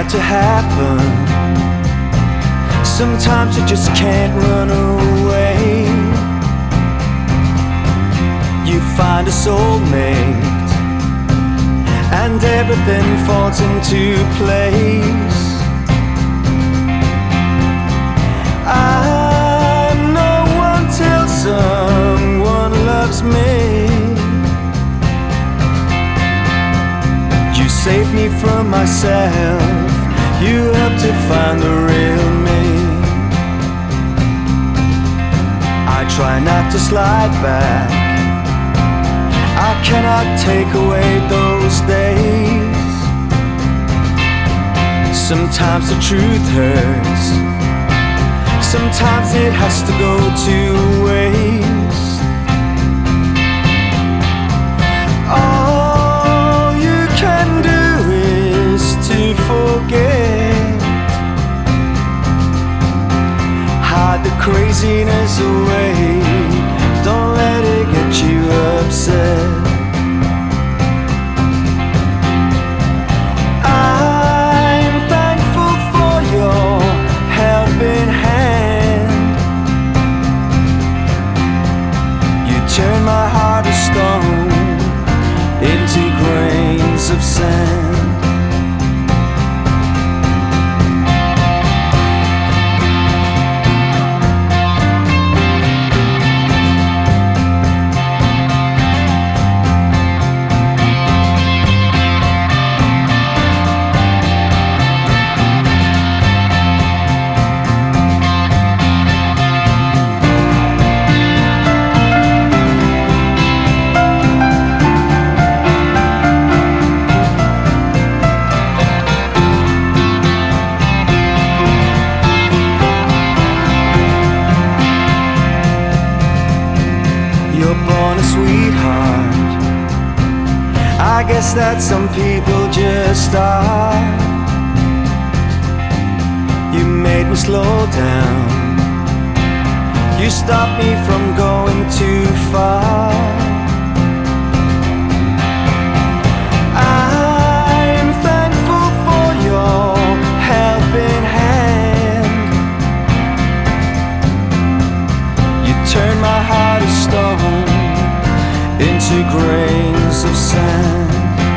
bound to happen. Sometimes you just can't run away. You find a soulmate and everything falls into place. I know until someone loves me. You saved me from myself. You helped to find the real me. I try not to slide back. I cannot take away those days. Sometimes the truth hurts. Sometimes it has to go to waste. All you can do is to forget. Hide the craziness away. Don't let it get you upset. I'm thankful for your helping hand. You turn my heart of stone into grains of sand. You're born a sweetheart. I guess that some people just are. You made me slow down. You stopped me from going too far. I'm thankful for your helping hand. You turned my heart of stone into grains of sand.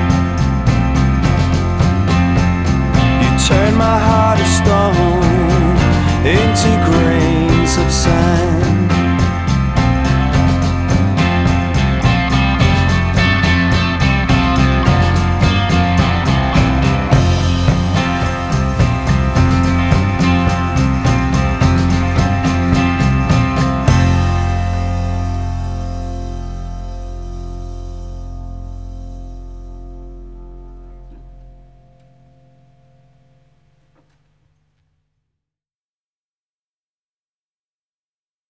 You turn my heart of stone into grains of sand.